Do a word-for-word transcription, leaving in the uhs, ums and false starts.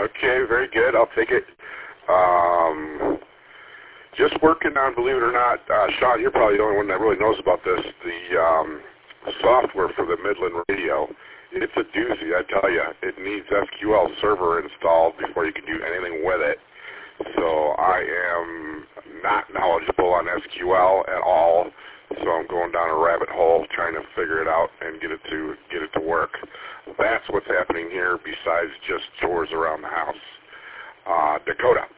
Okay, very good. I'll take it. Um, just working on, believe it or not, uh, Sean, you're probably the only one that really knows about this, the um, software for the Midland radio. It's a doozy, I tell you. It needs S Q L Server installed before you can do anything with it. So I am not knowledgeable on S Q L at all. So I'm going down a rabbit hole trying to figure it out and get it to get it to work. That's what's happening here besides just chores around the house. Uh, Dakota.